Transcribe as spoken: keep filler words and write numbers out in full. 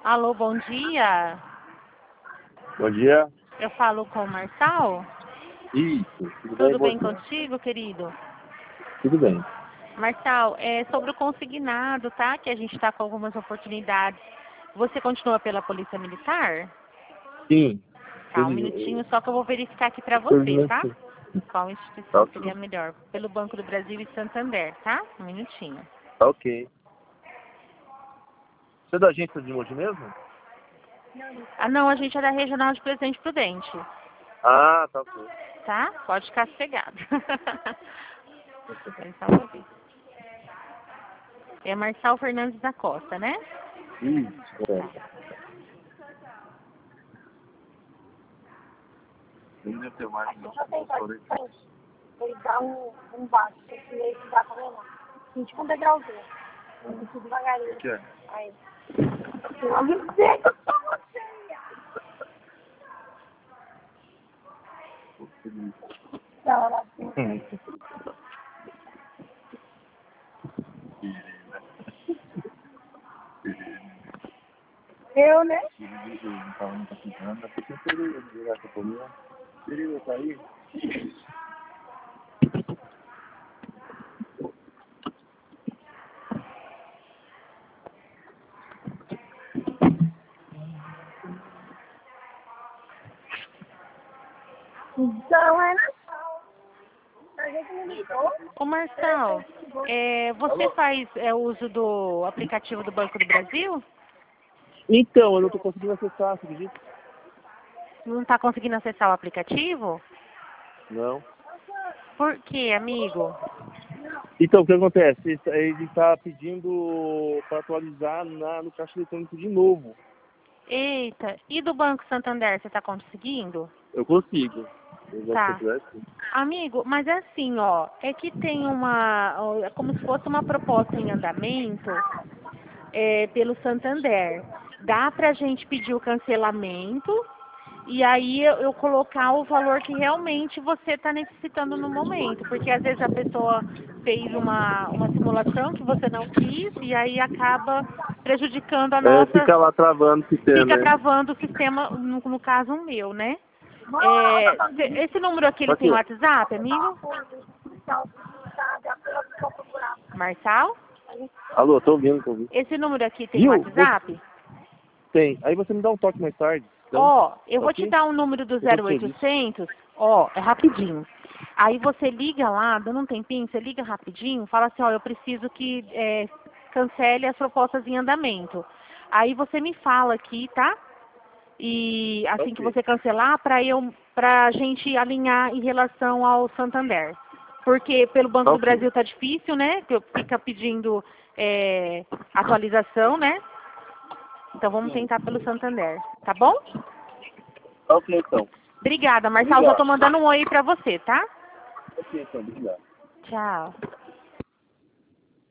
Alô, bom dia. Bom dia. Eu falo com o Marçal? Isso. Tudo, Tudo bem, bem você? contigo, querido? Tudo bem. Marçal, é sobre o consignado, tá? Que a gente está com algumas oportunidades. Você continua pela Polícia Militar? Sim. Tá, um Tudo, minutinho só que eu vou verificar aqui pra tudo você, bem, tá? sim. Qual Tá instituição ok. seria melhor? Pelo Banco do Brasil e Santander, tá? Um minutinho. Tá ok. Você é da agência de Mogi mesmo? Ah, não, a gente é da Regional de Presidente Prudente, Ah, tá ok. tá? Pode ficar sossegado. É só uma vez. É Marçal Fernandes da Costa, né? Isso, Tá. é. Ele deve ter mais de Ele dá um, um baixo, ele dá pra menor. vinte com degrauzinho. Muito devagarinho. O que é? Aí. Eu me dizer que eu sou você. Não, ela assim. Eu, né? Ele tá aí? Então, é Natal. A gente me ligou. Ô Marçal, é, você faz é, uso do aplicativo do Banco do Brasil? Então, eu não tô conseguindo acessar, você acredita? Não está conseguindo acessar o aplicativo? Não. Por quê, amigo? Então, o que acontece? Ele está pedindo para atualizar na, no caixa eletrônico de novo. Eita, e do Banco Santander, você está conseguindo? Eu consigo. Eu já Tá. consigo. Amigo, mas é assim, ó, é que tem uma, ó, é como se fosse uma proposta em andamento é, pelo Santander. Dá pra gente pedir o cancelamento e aí eu, eu colocar o valor que realmente você está necessitando no momento, porque às vezes a pessoa fez uma, uma simulação que você não quis e aí acaba prejudicando a É, nossa, fica lá travando o sistema, fica né? travando o sistema, no, no caso o meu, né? É, cê- esse número aqui, ele tem Aqui, ó. WhatsApp, amigo? Marçal? Alô, tô ouvindo, tô ouvindo. Esse número aqui tem Viu? Você WhatsApp? tem. Aí você me dá um toque mais tarde. Então, Ó, eu vou te ok? dar o número do Eu tô zero de serviço. oitocentos, ó, é rapidinho. Aí você liga lá, dando um tempinho, você liga rapidinho, fala assim, ó, eu preciso que é, cancele as propostas em andamento. Aí você me fala aqui, tá? E assim que Ok. você cancelar, para eu, pra gente alinhar em relação ao Santander. Porque pelo Banco do Ok. Brasil tá difícil, né? Que fica pedindo é, atualização, né? Então vamos tentar pelo Santander, tá bom? Ok, então. Obrigada, Marçal. Já tô Obrigado. mandando um oi pra você, tá? Ok, então. Obrigado. Tchau.